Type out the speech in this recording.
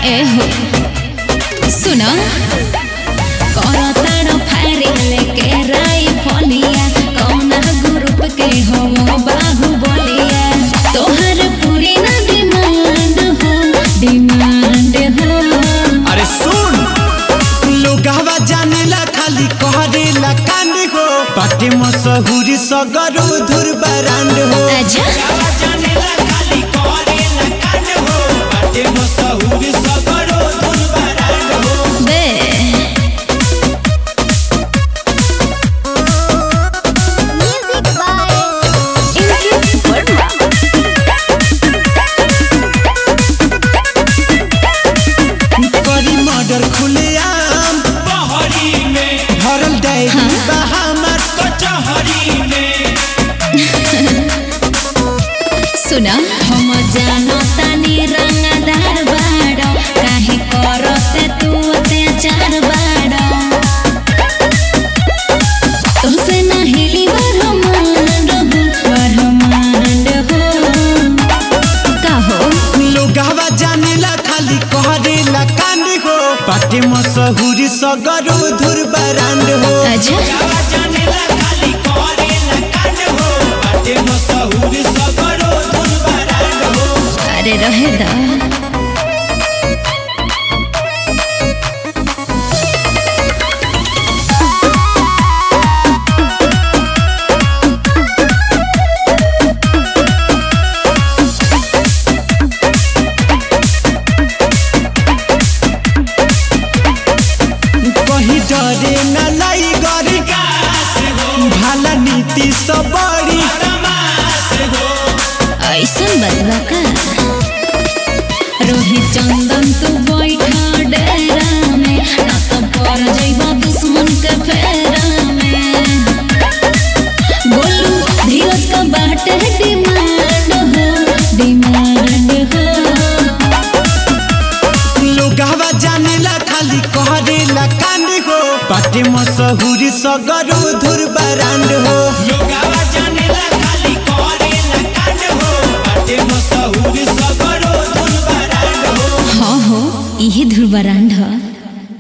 एहो सुना करताड़ फायरिंग लेके राई फलिया कौना ग्रुप के हो बाहुबलिया तोहर पूरी ना डिमांड हो अरे सुन लोगावा जानेला खाली कहरेला कांड हो पाटे मशहूरी सगरो धुर बरांड हो अच्छा जानेला खाली कहरेला कांड हो पाटे मशहूरी सगरो धुर बरांड हो बे म्यूजिक बाय इनकी वर्मा करी मर्डर खुलेआम बहरी में भरल डायरी बहामर कचहरी में सुना हम जानो तानी रंगदार बाड़ो काहे करते तू अत्याचार बाड़ो तुमसे ना हिली बरहमांड हो कहो लोगावा जानेला खाली कहरेला कांड हो पाटे मशहूरी सगरो धुर बरांड हो अच्छा जानेला खाली कहरेला कांड हो पाटे मशहूरी सगरो धुर बरांड हो अरे रहे दा कहीं डरे न लाई गरी भाला नीति सब बड़ी ऐसन बदला का रोहित चंदन तू बैठा डेरा में ना तो पर जइबा दुश्मन के फेरा में बोलू धीरज का बाटे डिमांड हो लोगावा जानेला खाली कहरेला कांड हो पाटे मशहूरी सगरो धुर बरांड हो लोगावा जानेला खाली कहरेला कांड हो पाटे मशहूरी सगरो धुर बरांड हो हाँ हो इहे ध्रुवरांड